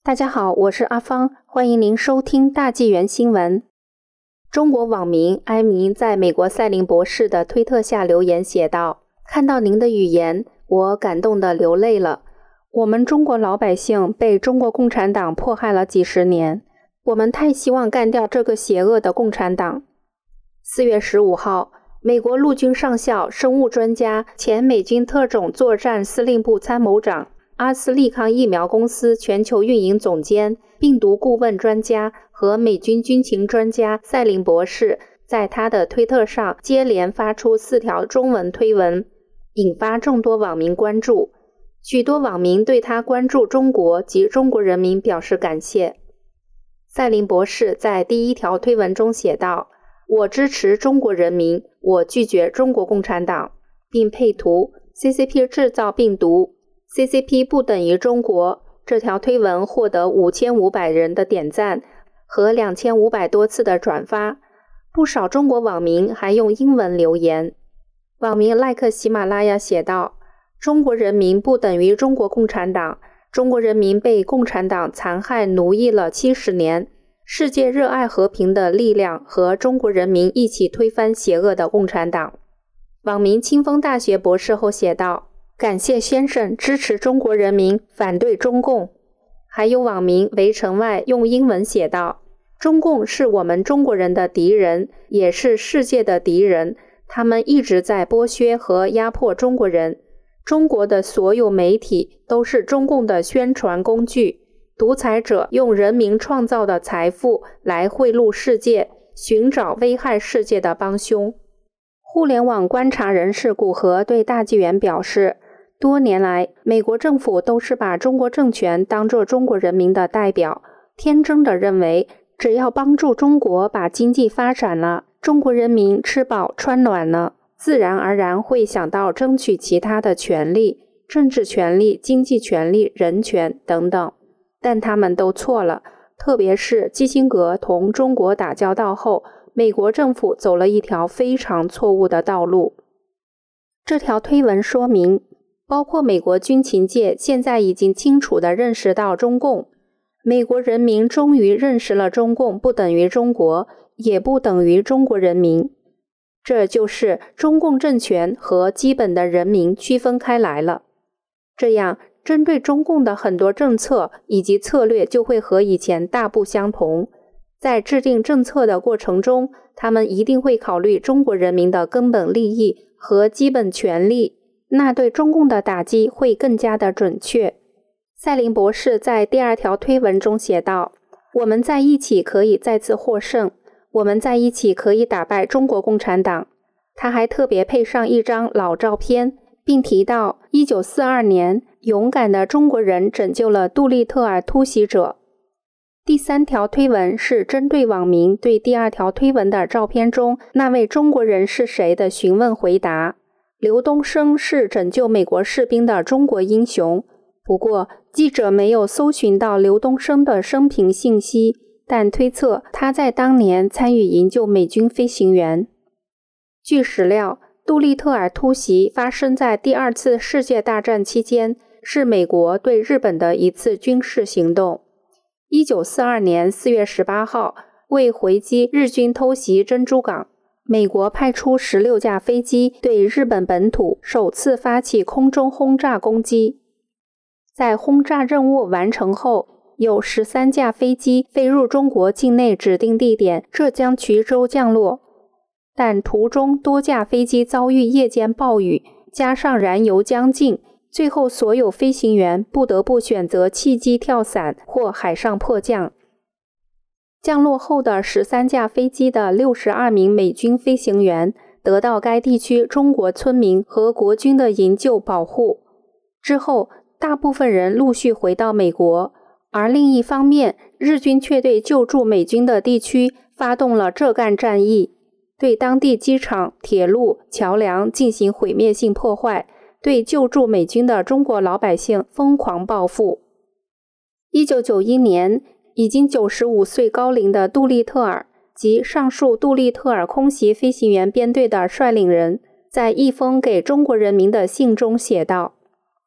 大家好，我是阿芳，欢迎您收听大纪元新闻。中国网民埃明在美国赛林博士的推特下留言写道：看到您的语言，我感动得流泪了。我们中国老百姓被中国共产党迫害了几十年，我们太希望干掉这个邪恶的共产党。4月15号，美国陆军上校、生物专家、前美军特种作战司令部参谋长、阿斯利康疫苗公司全球运营总监、病毒顾问专家和美军军情专家赛林博士在他的推特上接连发出4条中文推文，引发众多网民关注。许多网民对他关注中国及中国人民表示感谢。赛林博士在第1条推文中写道：我支持中国人民，我拒绝中国共产党，并配图 CCP 制造病毒，CCP 不等于中国。这条推文获得5500人的点赞和2500多次的转发，不少中国网民还用英文留言。网民赖克喜马拉雅写道：中国人民不等于中国共产党，中国人民被共产党残害奴役了70年，世界热爱和平的力量和中国人民一起推翻邪恶的共产党。网民清风大学博士后写道：感谢先生支持中国人民，反对中共。还有网民围城外用英文写道：中共是我们中国人的敌人，也是世界的敌人，他们一直在剥削和压迫中国人。中国的所有媒体都是中共的宣传工具，独裁者用人民创造的财富来贿赂世界，寻找危害世界的帮凶。互联网观察人士古河对大纪元表示，多年来，美国政府都是把中国政权当作中国人民的代表，天真地认为只要帮助中国把经济发展了，中国人民吃饱穿暖了，自然而然会想到争取其他的权利，政治权利、经济权利、人权等等。但他们都错了，特别是基辛格同中国打交道后，美国政府走了一条非常错误的道路。这条推文说明，包括美国军情界现在已经清楚地认识到中共，美国人民终于认识了中共不等于中国，也不等于中国人民。这就是中共政权和基本的人民区分开来了。这样，针对中共的很多政策以及策略就会和以前大不相同。在制定政策的过程中，他们一定会考虑中国人民的根本利益和基本权利，那对中共的打击会更加的准确。赛林博士在第2条推文中写道：我们在一起可以再次获胜，我们在一起可以打败中国共产党。他还特别配上一张老照片，并提到1942年勇敢的中国人拯救了杜立特尔突袭者。第3条推文是针对网民对第2条推文的照片中那位中国人是谁的询问回答。刘东升是拯救美国士兵的中国英雄，不过记者没有搜寻到刘东升的生平信息，但推测他在当年参与营救美军飞行员。据史料，杜立特尔突袭发生在第2次世界大战期间，是美国对日本的一次军事行动。1942年4月18号，为回击日军偷袭珍珠港，美国派出16架飞机对日本本土首次发起空中轰炸攻击。在轰炸任务完成后，有13架飞机飞入中国境内指定地点浙江衢州降落，但途中多架飞机遭遇夜间暴雨，加上燃油将尽，最后所有飞行员不得不选择弃机跳伞或海上迫降。降落后的13架飞机的62名美军飞行员得到该地区中国村民和国军的营救保护。之后，大部分人陆续回到美国，而另一方面，日军却对救助美军的地区发动了浙赣战役，对当地机场、铁路、桥梁进行毁灭性破坏，对救助美军的中国老百姓疯狂报复。1991年，已经95岁高龄的杜立特尔及上述杜立特尔空袭飞行员编队的率领人，在一封给中国人民的信中写道：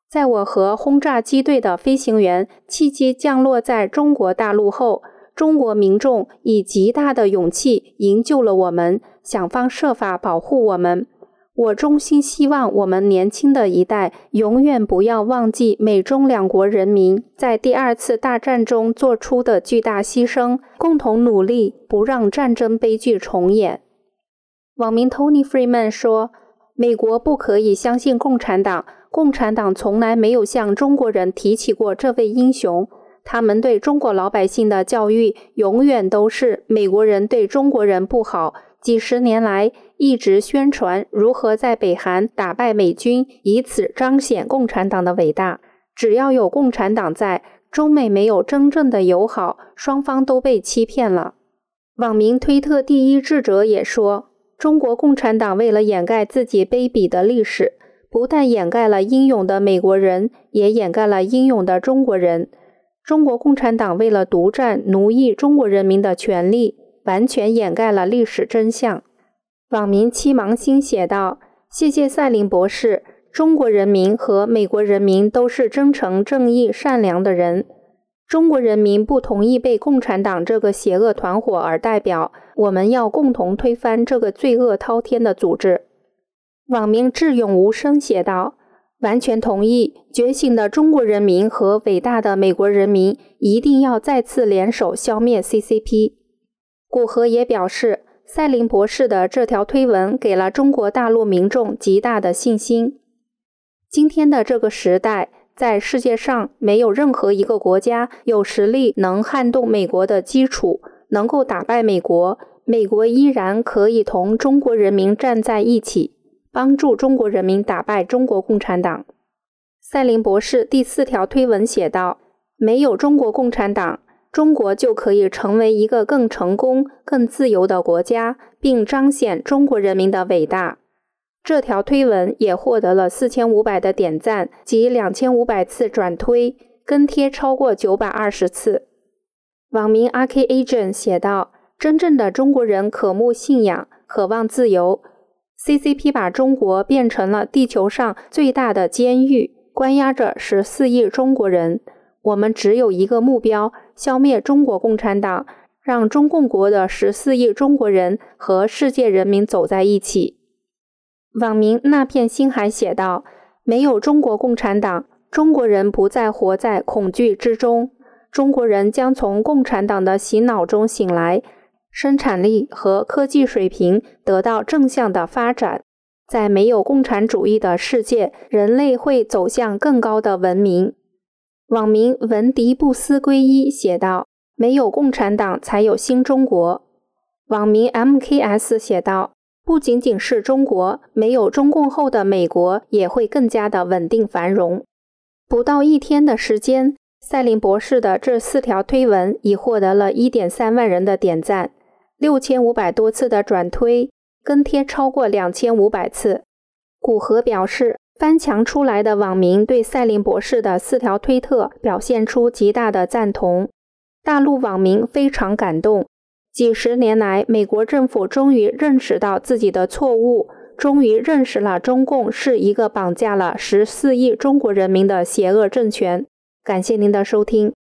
在我和轰炸机队的飞行员契机降落在中国大陆后，中国民众以极大的勇气营救了我们，想方设法保护我们。我衷心希望我们年轻的一代永远不要忘记美中两国人民在第二次大战中做出的巨大牺牲，共同努力不让战争悲剧重演。网民 Tony Freeman 说，美国不可以相信共产党，共产党从来没有向中国人提起过这位英雄，他们对中国老百姓的教育永远都是美国人对中国人不好，几十年来一直宣传如何在北韩打败美军，以此彰显共产党的伟大。只要有共产党在，中美没有真正的友好，双方都被欺骗了。网民推特第一智者也说，中国共产党为了掩盖自己卑鄙的历史，不但掩盖了英勇的美国人，也掩盖了英勇的中国人。中国共产党为了独占奴役中国人民的权利，完全掩盖了历史真相。网民七芒星写道，谢谢赛林博士，中国人民和美国人民都是真诚、正义、善良的人。中国人民不同意被共产党这个邪恶团伙而代表，我们要共同推翻这个罪恶滔天的组织。网民智勇无声写道，完全同意，觉醒的中国人民和伟大的美国人民一定要再次联手消灭 CCP。 古河也表示，赛林博士的这条推文给了中国大陆民众极大的信心。今天的这个时代，在世界上没有任何一个国家有实力能撼动美国的基础，能够打败美国，美国依然可以同中国人民站在一起，帮助中国人民打败中国共产党。赛林博士第4条推文写道，没有中国共产党，中国就可以成为一个更成功、更自由的国家，并彰显中国人民的伟大。这条推文也获得了4500的点赞及2500次转推，跟贴超过920次。网民 RK Agent 写道，真正的中国人渴慕信仰，渴望自由。CCP 把中国变成了地球上最大的监狱，关押着14亿中国人。我们只有一个目标，消灭中国共产党，让中共国的14亿中国人和世界人民走在一起。网民那片星海写道，没有中国共产党，中国人不再活在恐惧之中，中国人将从共产党的洗脑中醒来，生产力和科技水平得到正向的发展。在没有共产主义的世界，人类会走向更高的文明。网民文迪布斯皈依写道，没有共产党才有新中国。网民 MKS 写道，不仅仅是中国，没有中共后的美国也会更加的稳定繁荣。不到1天的时间，赛林博士的这4条推文已获得了 1.3万人的点赞，6500多次的转推，跟贴超过2500次。古河表示，翻墙出来的网民对赛林博士的4条推特表现出极大的赞同。大陆网民非常感动，几十年来，美国政府终于认识到自己的错误，终于认识了中共是一个绑架了14亿中国人民的邪恶政权。感谢您的收听。